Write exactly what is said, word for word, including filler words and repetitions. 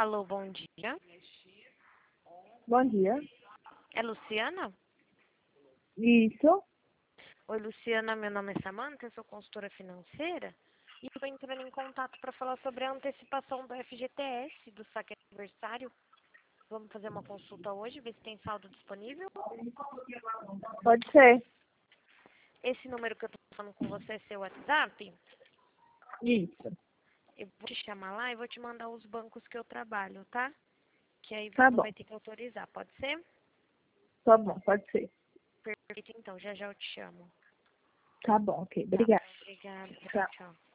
Alô, bom dia. Bom dia. É Luciana? Isso. Oi, Luciana, meu nome é Samanta, eu sou consultora financeira e estou entrando em contato para falar sobre a antecipação do F G T S, do saque aniversário. Vamos fazer uma consulta hoje, ver se tem saldo disponível. Pode ser. Esse número que eu estou falando com você é seu WhatsApp? Isso. Eu vou te chamar lá e vou te mandar os bancos que eu trabalho, tá? Que aí Tá você bom. vai ter que autorizar, pode ser? Tá bom, pode ser. Perfeito, então, já já eu te chamo. Tá bom, ok. Tá, Obrigada. obrigada. Tchau, Tchau. tchau.